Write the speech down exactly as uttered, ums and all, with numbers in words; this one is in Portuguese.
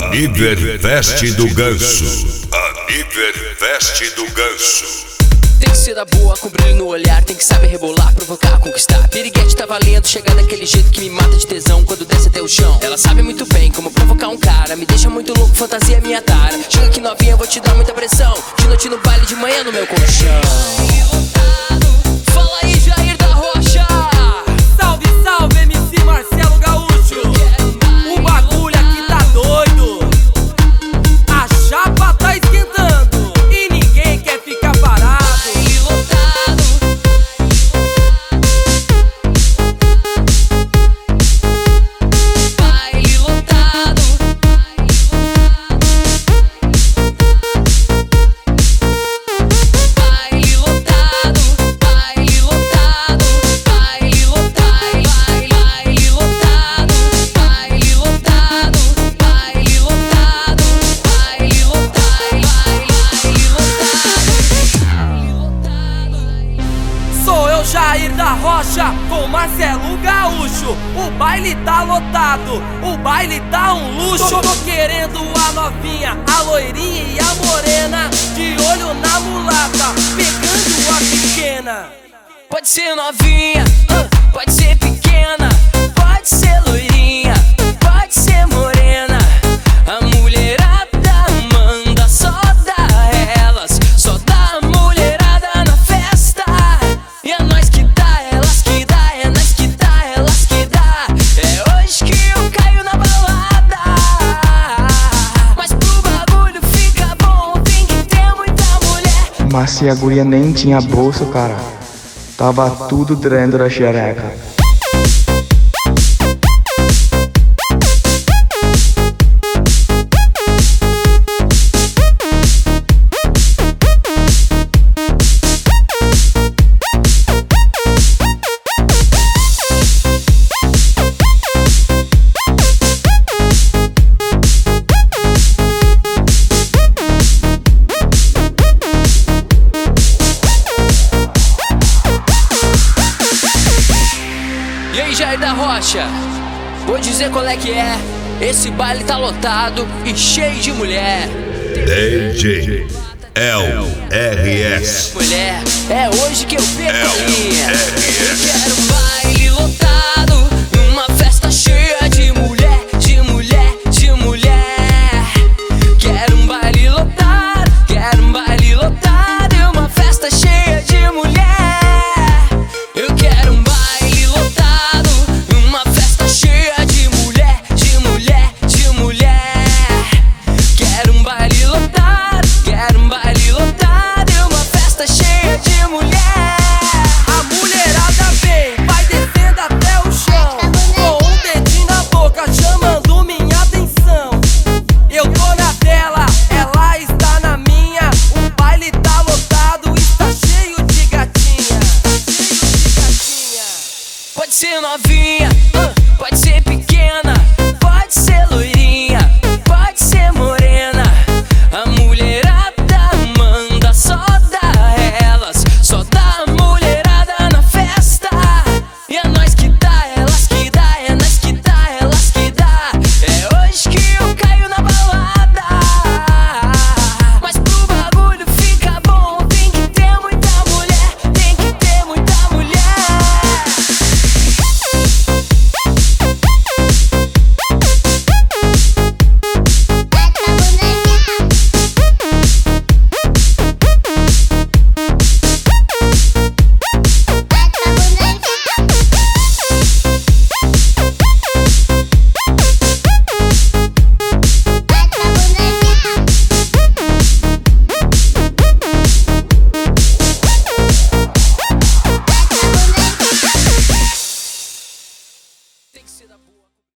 Aniverfest do Ganso. Aniverfest do Ganso. Tem que ser da boa, com brilho no olhar. Tem que saber rebolar, provocar, conquistar. Piriguete tá valendo, chegar daquele jeito que me mata de tesão quando desce até o chão. Ela sabe muito bem como provocar um cara. Me deixa muito louco, fantasia minha tara. Chega aqui novinha, vou te dar muita pressão. De noite no baile, de manhã no meu colchão. Fala aí, Jair da Rocha. Salve, salve, M C Marcelo Gaúcho. O bagulho aqui tá doido. A chapa tá esquentando e ninguém quer ficar parado. Jair da Rocha com Marcelo Gaúcho. O baile tá lotado, o baile tá um luxo. Tô, tô querendo a novinha, a loirinha e a morena, de olho na mulata, pegando a pequena. Pode ser novinha, uh, pode ser pequena, pode ser loirinha, pode ser morena. A mulherada manda, só dá elas, só dá a mulherada na festa. E é nós que dá, elas que dá, é nós que dá, elas que dá. É hoje que eu caio na balada. Mas pro bagulho fica bom, tem que ter muita mulher. Mas se a guria nem tinha bolsa, cara, tava tudo dentro da xereca. E aí, Jair da Rocha, vou dizer qual é que é. Esse baile tá lotado e cheio de mulher. D J L R S. Mulher, é hoje que eu pego a linha. L R S. Quero um baile lotado, uma festa cheia de mulher, de mulher, de mulher. Quero um baile lotado, quero um baile lotado e uma festa cheia de mulher. Eu quero um baile lotado, uma festa cheia de mulher, de mulher, de mulher. Quero um baile lotado, quero um baile lotado e uma festa cheia de mulher. A mulherada vem, vai descendo até o chão, com um dedinho na boca chamando minha atenção. Eu tô na dela, ela está na minha. O baile tá lotado, está cheio de gatinha, cheio de gatinha. Pode ser novinha,